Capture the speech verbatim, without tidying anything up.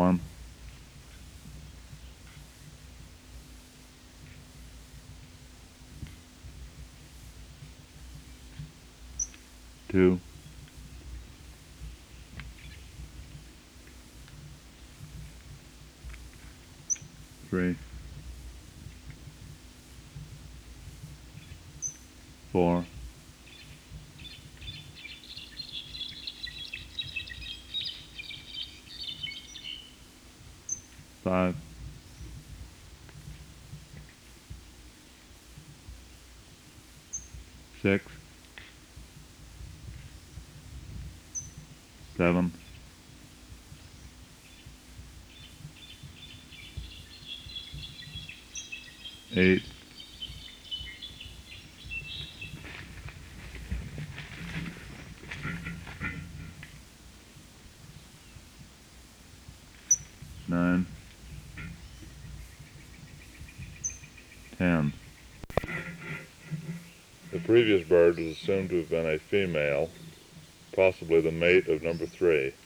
One, two, three, four, five, six, seven, eight, nine, ten. The previous bird is assumed to have been a female, possibly the mate of number three.